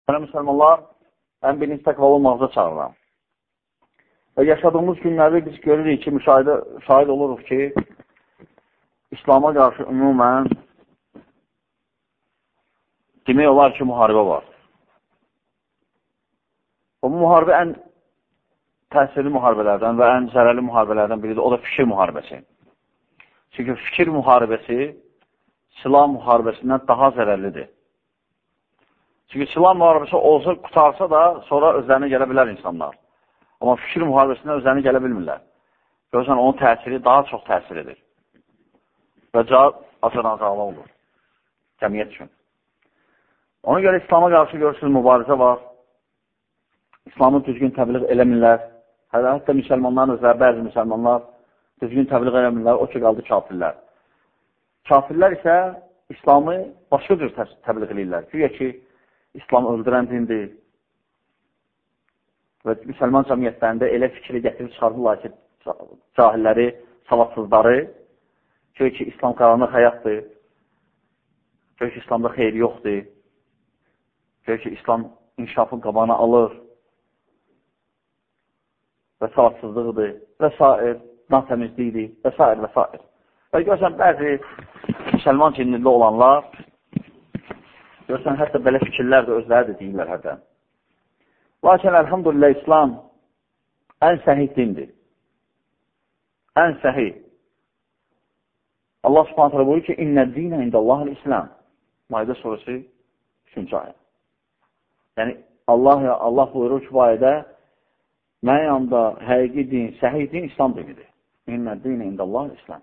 Mənə müsəlmanlar, ən birinci təqvalı olmağıza çağıram. Və yaşadığımız günlərdə biz görürük ki, şahid oluruq ki, İslama qarşı ümumən demək olar ki, müharibə var. Bu müharibə ən təsirli müharibələrdən və ən zərərli müharibələrdən biridir. O da fikir müharibəsi. Çünki fikir müharibəsi silah müharibəsindən daha zərərlidir. Çünki silah müharibəsi olsa, qutarsa da sonra özlərinə gələ bilər insanlar. Amma fikir müharibəsindən özlərinə gələ bilmirlər. Görürsən, onun təsiri daha çox təsir edir. Və cavab azı-azağlı olur. Cəmiyyət üçün. Ona görə İslama qarşı görürsünüz, mübarizə var. İslamı düzgün təbliğ eləmirlər. Hətta müsəlmanların özləri, bəzi müsəlmanlar düzgün təbliğ eləmirlər, o ki, qaldı kafirlər. Kafirlər isə İslamı başqa cür təbliğ edirlər. Güya ki, İslam öldürən dindir. Və müsəlman cəmiyyətlərində elə fikri gətirib çıxardırlar ki, cahilləri, savadsızları, güya ki, İslam qaranlıq həyatdır, güya ki, İslamda xeyir yoxdur, güya ki, İslam inkişafın qabağını alır və savadsızlıqdır və s. natəmizlikdir və s. və s. Və görürsən, bəzi müsəlman cinnində olanlar, görürsən, hətta belə fikirlər də özləri də deyirlər hərdən. Lakin, əlhamdülillah, İslam ən səhih dindir. Ən səhih. Allah subhanətlə buyurur ki, İnnəd dinə indəllahil İslam. Maidə surəsi 3-cü ayə. Yəni, Allah buyurur ki, bu ayədə mən yanında həqiqi din, səhih din İslam dinidir. İnnəd dinə indəllahil İslam.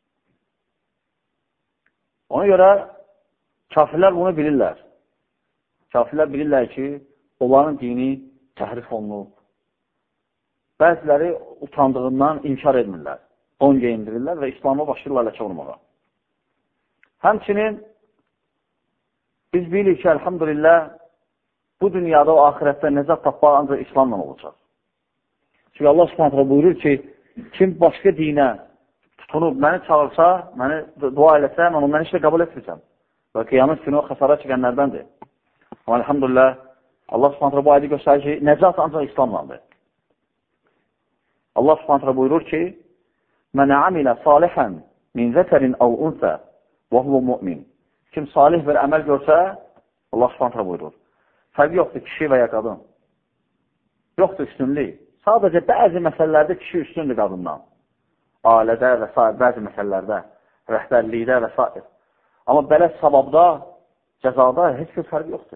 Ona görə kafirlər bunu bilirlər. Kafirlər bilirlər ki, onların dini təhrif olunub. Bəziləri utandığından inkar etmirlər. Don geyindirirlər və İslam'a başlayırlar ləkə vurmağa. Həmçinin biz bilirik ki, əlhamdülillah, bu dünyada o ahirətdə nəzət tapmaq ancaq İslamla olacaq. Çünki Allah subhanətlə buyurur ki, kim başqa dinə tutunub, məni çağırsa, məni dua eləsə, mən ondan heç də qəbul etmirəm. Və qiyamət günü o xəsara çəkənlərdəndir. Amma əlhamdülillah, Allah subhanətlə bu ayədə göstərir ki, nəcət ancaq İslamlandır. Allah subhanətlə buyurur ki, Mənə amilə salihən min zəkərin əv unsə və huvə mümin. Kim salih bir əməl görsə, Allah subhanətlə buyurur. Fərq yoxdur, kişi və ya qadın. Yoxdur üstünlük. Sadəcə bəzi məsələlərdə kişi üstündür qadından. Ailədə və s. bəzi məsələlərdə, rəhbərlikdə və s. Amma belə savabda, cəzada heç bir fərq yoxdur.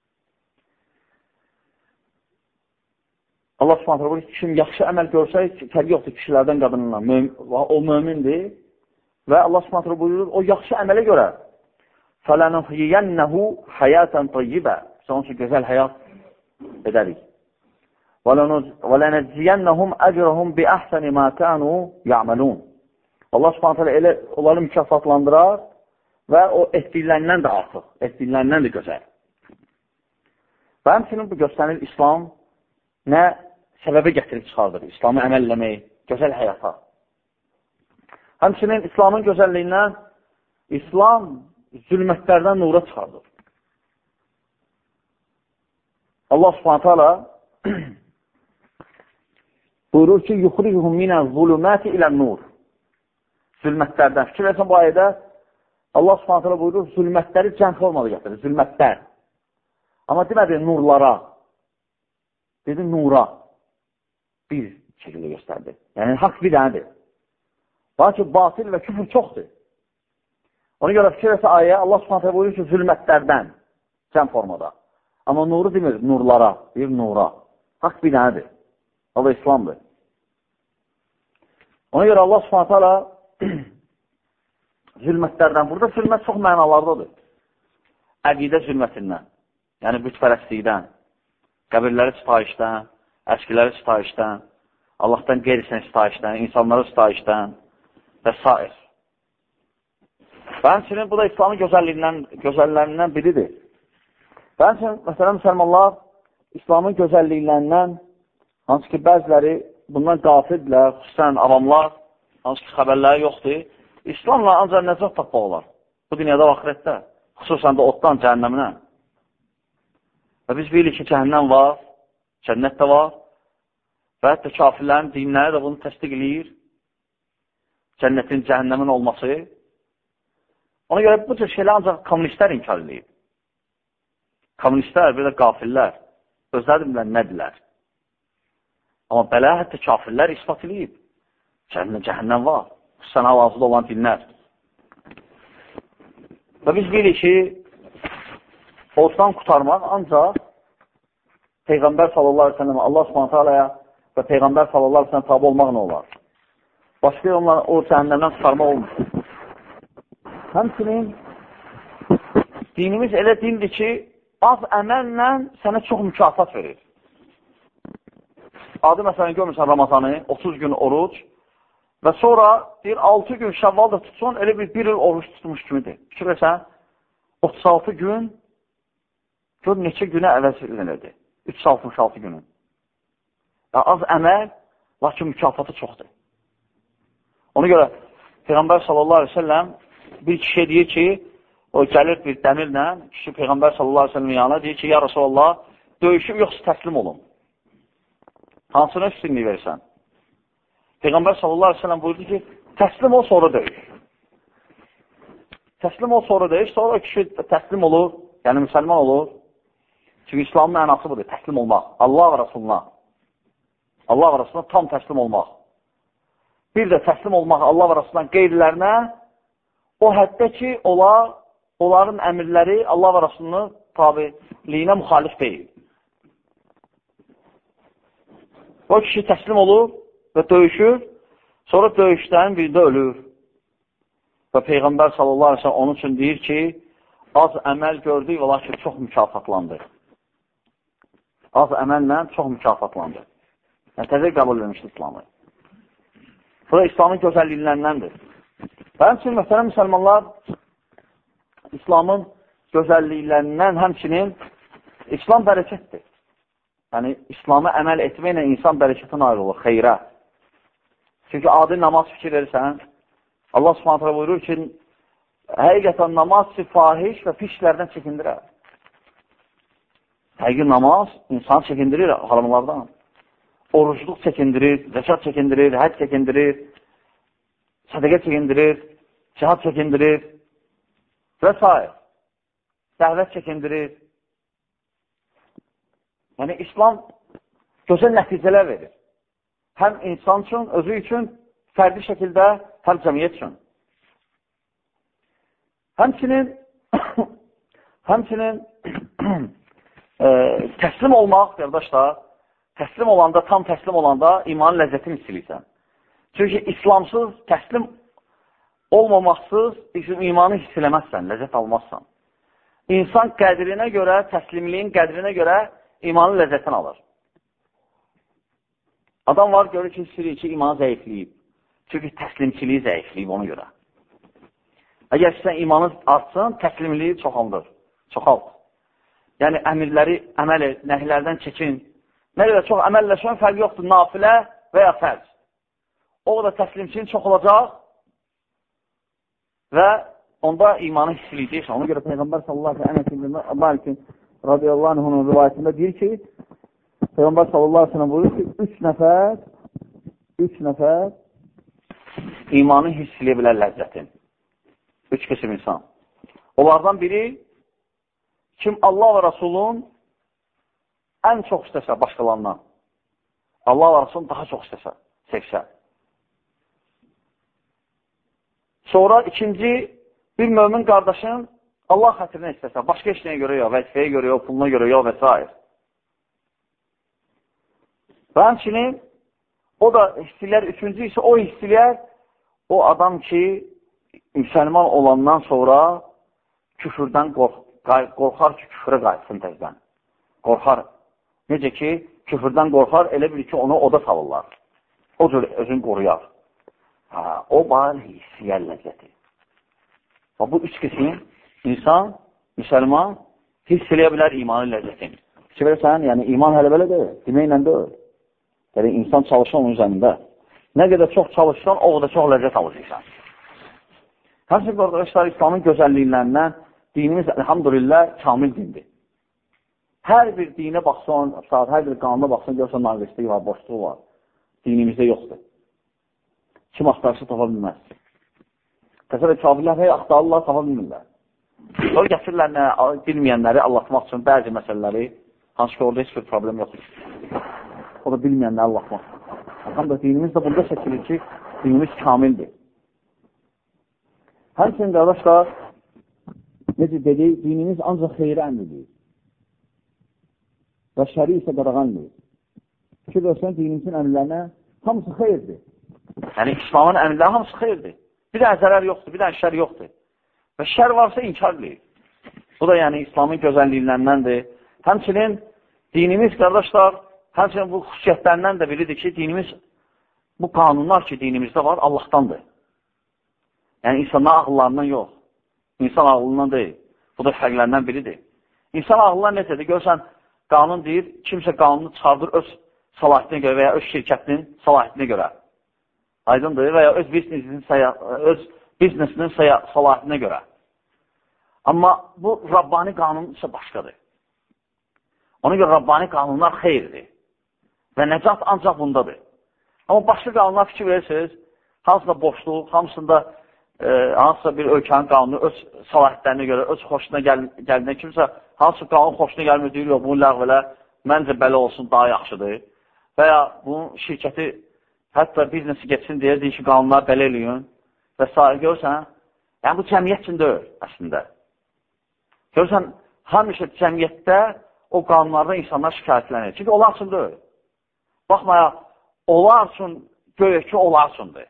Allah subhanətlə buyurur ki, kim yaxşı əməl görsə, fərq yoxdur kişilərdən qadınla. O mömindir və Allah subhanətlə buyurur, o yaxşı əmələ görə فَلَنُحْيِيَنَّهُ حَيَاتًا طَيِّبًا Biz onun üçün gözəl həyat edərik. وَلَنَجْزِيَنَّهُمْ أَجْرَهُمْ بِأَحْسَنِ مَا كَانُوا يَعْمَلُونَ Allah subhanətlə elə onları mükafatlandırar və o etdiklərindən də artıq, etdiklərindən də gözəl. Və həmçinin bu göstərir İslam nə səbəbə gətirib çıxardır? İslamı əməl eləmək, gözəl həyata. Həmçinin İslamın gözəlliyindən İslam zülmətlərdən nura çıxardır. Allah subhanətə ala buyurur ki, yuxricuhum minəz zulümati ilə nur. Zülmətlərdən. Fikir versən bu ayədə Allah subhanətə ala buyurur, zülmətləri cəm formalı gətirir, zülmətlər. Amma demədi nurlara. Dedi, nura bir şəkildə göstərdi. Yəni, haqq bir dənədir. Lakin batil və küfür çoxdur. Ona görə fikir etsə ayə, Allah subhanətə buyurur ki, zülmətlərdən, cəm formada. Amma nuru demir, nurlara, bir nura. Haqq bir dənədir. O da İslamdır. Ona görə Allah subhanətə zülmətlərdən, burada zülmət çox mənalardadır. Əqidə zülmətindən, yəni bütpərəstlikdən, qəbirləri sitayişdən, əskiləri sitayişdən, Allahdan qeyrisinə sitayişdən, insanları sitayişdən və s. Və həmçinin bu da İslamın gözəllərindən biridir. Və həmçinin, məsələn, müsəlmanlar İslamın gözəlliklərindən, hansı ki, bəziləri bundan qafildirlər, xüsusən avamlar, hansı ki, xəbərləri yoxdur, İslamla ancaq nəcət tapmaq olar. Bu dünyada və axirətdə, xüsusən də otdan, cəhənnəminə. Və biz bilirik ki, cəhənnəm var, cənnət də var və hətta kafirlərin dinləri də bunu təsdiq edir. Cənnətin, cəhənnəmin olması. Ona görə bu cür şeylər ancaq kommunistlər inkar edir. Kommunistlər, bir də qafillər özləri bilən nədirlər. Amma belə hətta kafirlər ispat edib. Cəhənnəm var. Sənə lazım olan dinlər. Və biz bilirik ki, ortadan qurtarmaq ancaq Peyğəmbər sallallahu aleyhi ve sellem Allah subhanahu aleyhi və Peyğəmbər sallallahu aleyhi ve sellem tabi olmaq nə olar? Başqa onları o cəhənnəmdən qurtarmaq olmur. Həmçinin dinimiz elə dindir ki, az əməllə sənə çox mükafat verir. Adı məsələn görmürsən Ramazanı, 30 gün oruc və sonra deyir 6 gün Şəvval da tutsun, elə bir il oruç tutmuş kimidir. Fikir versən, 36 gün gör neçə günə əvəz edilirdi. 366 günün. Az əməl, lakin mükafatı çoxdur. Ona görə Peyğəmbər sallallahu aleyhi ve sellem bir kişiyə deyir ki, o gəlir bir dəmirlə, kişi Peyğəmbər sallallahu aleyhi ve sellem yanına deyir ki, ya Resulallah, döyüşüm yoxsa təslim olun. Hansına üstünlüyü verirsən? Peyğəmbər sallallahu aleyhi ve sellem buyurdu ki, təslim ol, sonra döyüş. Təslim ol, sonra döyüş, sonra kişi təslim olur, yəni müsəlman olur. Çünki İslamın mənası budur, təslim olmaq. Allah və Rasuluna. Allah və Rasuluna tam təslim olmaq. Bir də təslim olmaq Allah və Rasulundan qeyrilərinə o həddə ki, onların əmirləri Allah və Rasulunun tabiliyinə müxalif deyil. O kişi təslim olur və döyüşür, sonra döyüşlərin birində ölür. Və Peyğəmbər sallallahu aleyhi ve sellem onun üçün deyir ki, az əməl gördük, ola ki, çox mükafatlandı. Az əməllə çox mükafatlandı. Yəni, təzə qəbul vermişdir İslamı. Bu da İslamın gözəlliklərindəndir. Və həmçinin, məsələn, müsəlmanlar İslamın gözəlliklərindən həmçinin İslam bərəkətdir. Yəni, İslam'a əməl etməklə insan bərəkətin ayrılır, xeyrə. Çünki adi namaz fikir verirsən, Allah subhanətlə buyurur ki, həqiqətən namaz fahiş və pişlərdən çəkindirər. Həqiqi namaz insan çəkindirir haramlardan. Orucluq çəkindirir, zəkat çəkindirir, həd çəkindirir, sədəqə çəkindirir, cihad çəkindirir və s. Dəvət çəkindirir. Yəni, İslam gözəl nəticələr verir. Həm insan üçün, özü üçün, fərdi şəkildə, həm cəmiyyət üçün. Həmçinin təslim olmaq, qardaşlar, təslim olanda, tam təslim olanda imanın ləzzətini hissilirsən. Çünki İslamsız, təslim olmamaqsız imanı hissiləməzsən, ləzzət almazsan. İnsan qədrinə görə, təslimliyin qədrinə görə imanın ləzzətini alır. Adam var, görür ki, hissilir ki, imanı zəifləyib. Çünki təslimçiliyi zəifləyib ona görə. Əgər sən imanı artsın, təslimliyi çoxalt. Yəni, əmirləri əməl et, nəhlərdən çəkin. Nə qədər çox əməlləşən fərq yoxdur, nafilə və ya fərz. O da təslimçinin çox olacaq və onda imanı hissiləyəcəksən. Ona görə Peyğəmbər sallallahu aleyhi radiyallahu anh'ın rivayətində deyir ki, Peyğəmbər sallallahu aleyhi ve sellem buyurur ki, 3 nəfər imanı hissiləyə bilər ləzzətin. 3 qism insan. Onlardan biri, kim Allah və Rasulun ən çox istəsə başqalarından, Allah və Rasulun daha çox istəsə, sevsə. Sonra ikinci, bir mömin qardaşın Allah xətrinə istəsə, başqa işləyə görə yox, vəzifəyə görə yox, puluna görə yox və s. Və həmçinin, o da hissilər, üçüncü isə o hissilər, o adam ki, müsəlman olandan sonra küfürdən qorxar ki, küfürə qayıtsın təzdən. Qorxar. Necə ki, küfürdən qorxar, elə bilir ki, onu oda salırlar. O cür özünü qoruyar. O bari hissiyər ləzzəti. Bu 3 qism insan, müsəlman hiss eləyə bilər imanın ləzzətini. Bilirsən, yəni iman hələ belə deyil, deməklə deyil. Yəni, insan çalışan onun üzərində. Nə qədər çox çalışsan, o qədər çox ləzzət alacaqsan. Həmçinin qardaşlar, İslamın gözəlliklərindən dinimiz, elhamdülillah, kamil dindir. Hər bir dinə baxsan, hər bir qanuna baxsan, görsən naqisliyi var, boşluğu var. Dinimizdə yoxdur. Kim axtarsa tapa bilməz. Təsəvvür kafirlər axtarırlar, tapa bilmirlər. Sonra gətirirlər nə, bilməyənləri anlatmaq üçün bəzi məsələləri, hansı ki orada heç bir problem yoxdur. O da bilməyənləri anlatmaq. Həm də dinimiz də burada çəkilir ki, dinimiz kamildir. Həmçinin qardaşlar, necə dedik, dinimiz ancaq xeyri əmridir. Və şəri isə qadağandır. Fikir versən, dinimizin əmrlərinə hamısı xeyirdir. Yəni, İslamın əmrləri hamısı xeyirdir. Bir dənə zərər yoxdur, bir dənə şər yoxdur. Və şər varsa inkar edir. Bu da yəni İslamın gözəlliklərindəndir. Həmçinin dinimiz, qardaşlar, həmçinin bu xüsusiyyətlərindən də biridir ki, dinimiz, bu qanunlar ki, dinimizdə var, Allahdandır. Yəni, insanlar ağıllarından yox. İnsan ağlından deyil. Bu da fərqlərindən biridir. İnsan ağıllar necədir? Görsən, qanun deyir, kimsə qanunu çıxardır öz salahiyyətinə görə və ya öz şirkətinin salahiyyətinə görə. Aydındır və ya öz biznesinin salahiyyətinə görə. Amma bu, Rabbani qanun isə başqadır. Ona görə Rabbani qanunlar xeyirdir. Və nəcat ancaq bundadır. Amma başqa qanunlar fikir verirsiniz, hansında boşluq, hamısında hansısa bir ölkənin qanunu öz salahiyyətlərinə görə, öz xoşuna gəldiyində kimsə, hansı qanun xoşuna gəlmir, deyir, yox, bunu ləğv elə, məncə belə olsun, daha yaxşıdır. Və ya bunun şirkəti, hətta biznesi geçsin deyə, deyir ki, qanunlar belə eləyin və s. Görürsən, yəni bu cəmiyyət üçün deyil, əslində. Görürsən, həmişə cəmiyyətdə o qanunlardan insanlar şikayətlənir. Çünki onlar üçün deyil. Baxmaya, onlar üçün, görək ki, onlar üçündür.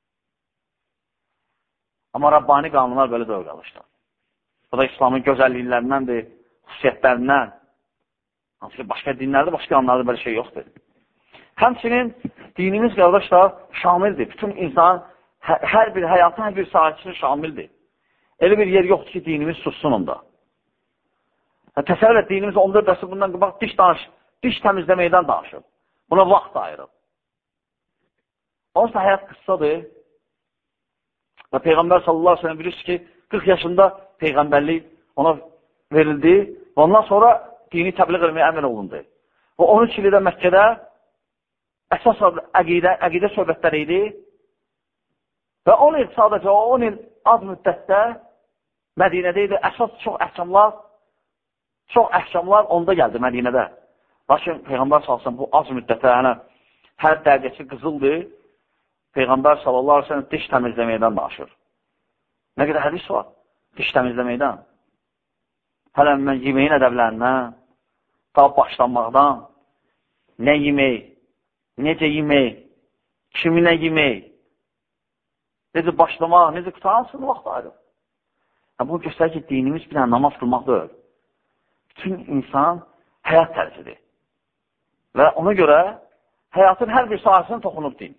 Amma Rabbani qanunlar belə deyil, qardaşlar. Bu da İslamın gözəlliklərindəndir, xüsusiyyətlərindən. Hansı ki, başqa dinlərdə, başqa qanunlarda belə şey yoxdur. Həmçinin dinimiz, qardaşlar, şamildir. Bütün insan, hər bir həyatın, hər bir sahəsini şamildir. Elə bir yer yoxdur ki, dinimiz sussun onda. Təsəvvür et, dinimiz 14 dəsi bundan qabaq diş təmizləməkdən danışır. Buna vaxt ayırıb. Onsuz həyat qıssadır. Və Peyğəmbər sallallahu aleyhi ve sellem bilirsiniz ki, 40 yaşında Peyğəmbərlik ona verildi və ondan sonra dini təbliğ etməyə əmr olundu. Və 13 ildə Məkkədə əsas əqidə söhbətləri idi və 10 il sadəcə, 10 il az müddətdə Mədinədə idi. Əsas çox əhkamlar onda gəldi Mədinədə. Lakin Peyğəmbər sallallahu aleyhi ve sellem bu az müddətdə, hər dəqiqəsi qızıldır. Peyğəmbər sallallahu aleyhi ve sellem diş təmizləməkdən danışır. Nə qədər hədis var? Diş təmizləməkdən. Hələ mən yeməyin ədəblərindən, daha başlanmaqdan, nə yemək, necə yemək, kiminə yemək, necə başlamaq, necə qutansın vaxt ayrı. Bunu göstərir ki, dinimiz bir dənə namaz qılmaq deyil. Bütün insan həyat tərzidir. Və ona görə həyatın hər bir sahəsini toxunub din.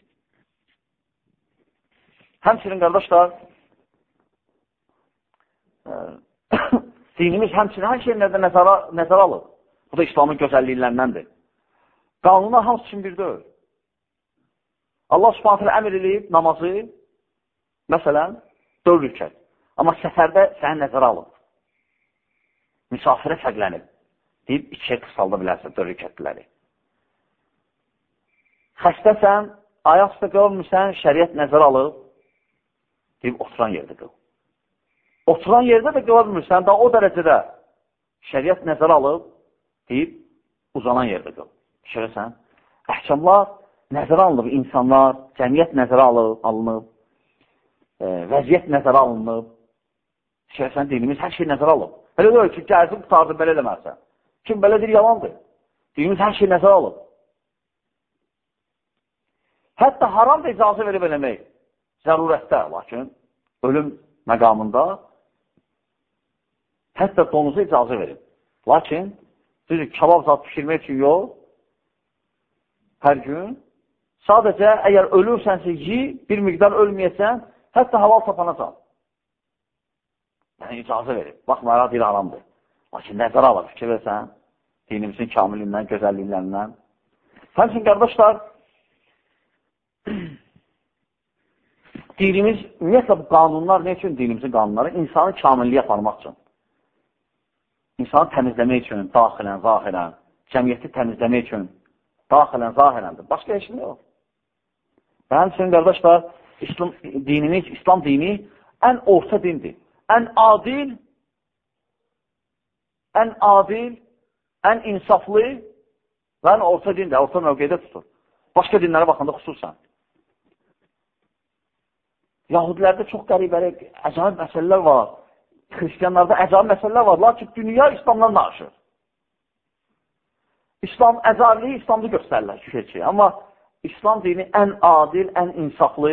Həmçinin, qardaşlar, dinimiz həmçinin hər şeylərdə nəzərə alır. Bu da İslamın gözəlliklərindəndir. Qanunlar hamısı üçün bir deyil. Allah subhanətlə əmr edib namazı, məsələn, 4 rükət. Amma səfərdə səni nəzərə alıb. Misafirə fərqlənib. Deyib, 2-yə qısalda bilərsən 4 rükətləri. Xəstəsən, ayaq üstə qılmırsan, şəriət nəzərə alıb. Deyib, oturan yerdə qıl. Oturan yerdə də qıla bilmirsən, daha o dərəcədə şəriət nəzərə alıb, deyib, uzanan yerdə qıl. Şərəsən, əhkamlar nəzərə alınıb, insanlar, cəmiyyət nəzərə alınıb, vəziyyət nəzərə alınıb, şərəsən, dinimiz hər şey nəzərə alıb. Elə deyil ki, gəlsin, qutardı, belə eləmərsən. Kim belə deyir, yalandır. Dinimiz hər şey nəzərə alıb. Hətta haram da icazə verib eləmək. Zərurətdə, lakin ölüm məqamında hətta donuza icazə verib. Lakin, kabab zat pişirmək üçün yox, hər gün, sadəcə əgər ölürsənsə yi, bir miqdar ölməyəsən, hətta halal tapanacaq. Yəni, icazə verib. Baxmayaraq, deyil haramdır. Lakin nəzərə alır, fikir versən, dinimizin kamilindən, gözəlliklərindən. Həmçin, qardaşlar, dinimiz, ümumiyyətlə bu qanunlar, nə üçün dinimizin qanunları? İnsanı kamilliyə aparmaq üçün. insanı təmizləmək üçün, daxilən, zahirən, cəmiyyəti təmizləmək üçün, daxilən, zahirəndir. Başqa heç nə yox. Və həmçinin, qardaşlar, İslam dini ən orta dindir. Ən adil, ən insaflı və ən orta dindir, orta mövqedə tutur. Başqa dinlərə baxanda xüsusən. Yahudilərdə çox qəribəli, əcaib məsələlər var. Xristiyanlarda əcaib məsələlər var. Lakin dünya İslamdan danışır. İslam əcabliyi İslamda göstərirlər ki. Amma İslam dini ən adil, ən insaflı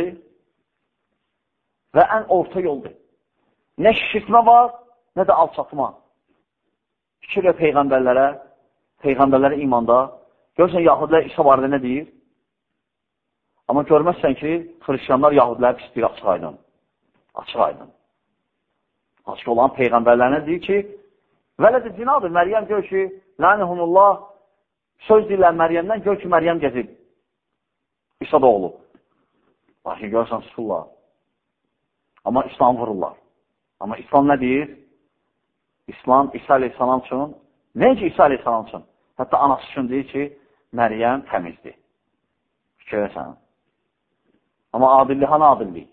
və ən orta yoldur. Nə şişirtmə var, nə də alçatma. Fikir və peyğəmbərlərə imanda. Görürsən, Yahudilər İsa barədə nə deyir? Amma görməzsən ki, xristiyanlar Yahudiləri pisdir, açıq aydın. Açıq aydın. Açıq olan peyğəmbərlərinə deyir ki, vələdə zinadır, Məryəm gör ki, lənəhumullah, söz deyirlər Məryəmdən, gör ki, Məryəm gəzib. İsa da olub. Lakin görürsən, susurlar. Amma İslam vururlar. Amma İslam nə deyir? İslam İsa aleyhissalam üçün, necə İsa aleyhissalam üçün? Hətta anası üçün deyir ki, Məryəm təmizdir. Fikir versən. Amma adillik, hanı adillik?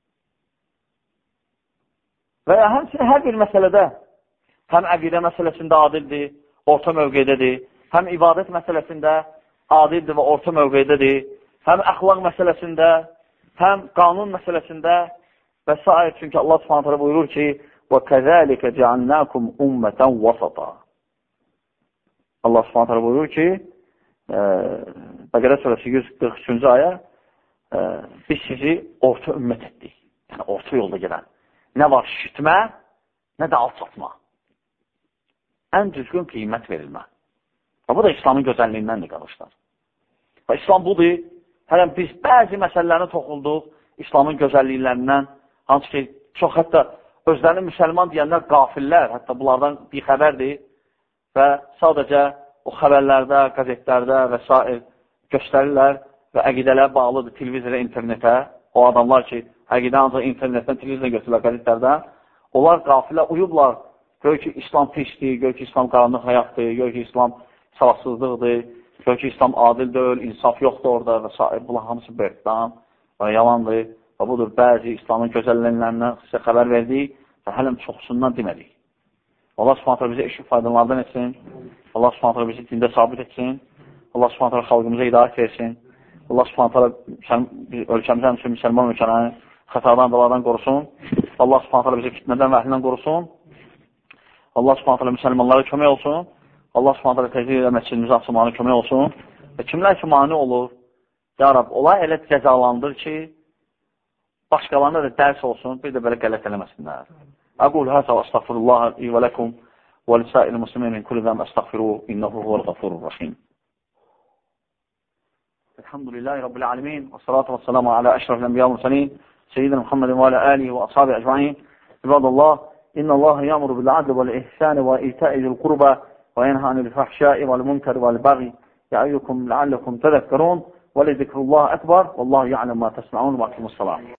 Və ya həmçinin hər bir məsələdə, həm əqidə məsələsində adildir, orta mövqedədir, həm ibadət məsələsində adildir və orta mövqedədir, həm əxlaq məsələsində, həm qanun məsələsində və s. Çünki Allah Subhanahu buyurur ki, وَكَذَٰلِكَ جَعَلْنَاكُمْ أُمَّةً وَسَطًا. Allah Subhanahu buyurur ki, Bəqərə surəsi 143-cü ayə, biz sizi orta ümmət etdik. Yəni, orta yolda gedən. Nə var şişitmə, nə də alçatma. Ən düzgün qiymət verilmə. Bu da İslamın gözəlliyindəndir, qardaşlar. Və İslam budur. Hələn biz bəzi məsələlərini toxulduq İslamın gözəlliklərindən, hansı ki, çox hətta özlərini müsəlman deyənlər qafillər, hətta bunlardan bir xəbərdir və sadəcə o xəbərlərdə, qəzetlərdə və s. göstərirlər və əqidələr bağlıdır televizora, internetə. O adamlar ki, əqidə ancaq internetdən, televizora götürürlər qəzetlərdə. Onlar qafillər uyublar. Gör ki, İslam pisdir, gör ki, İslam qaranlıq həyatdır, gör ki, İslam savasızlıqdır, gör ki, İslam adil deyil, insaf yoxdur orada və s. Bunlar hamısı böhtan və yalandır. Və budur, bəzi İslamın gözəlliklərindən sizə xəbər verdik və hələm çoxsundan demədik. Allah Subhanahu bizə eşit faydalardan etsin. Allah Subhanahu bizi dində sabit etsin. Allah Subhanahu xalqımıza hidayət versin. Allah Subhanahu ölkəmizə həmçinin müsəlman ölkələrini xətadan, bəladan qorusun. Allah Subhanahu bizi fitnədən və əhlindən qorusun. Allah Subhanahu müsəlmanlara kömək olsun. Allah Subhanahu təcrid ilə məscidimizi açılmağına kömək olsun. Və kimlər ki, mani olur, ya Rab, olay elə cəzalandır ki, başqalarına da dərs olsun, bir də belə qələt eləməsinlər. Əqul həsə və əstəğfirullah və ləkum və lisəil muslimin min kulli zəm əstəğfiruhu innehu huvəl ğafurur rəhim. Elhamdülillahi Rabbil alemin və salatu və selamu alə əşrafil ənbiya və mursalin seyyidina Muhammedin və alə alihi və ashabi əcmain. İbadallah, innallaha ya'muru bil adli vel ihsani və ita'i zil qurba və yenha anil fahşai vel munkar vel baghi ya'idukum la'allakum tezekkerun və li zikrullahi ekber vallahu ya'lem ma tesma'un və aqimus salam.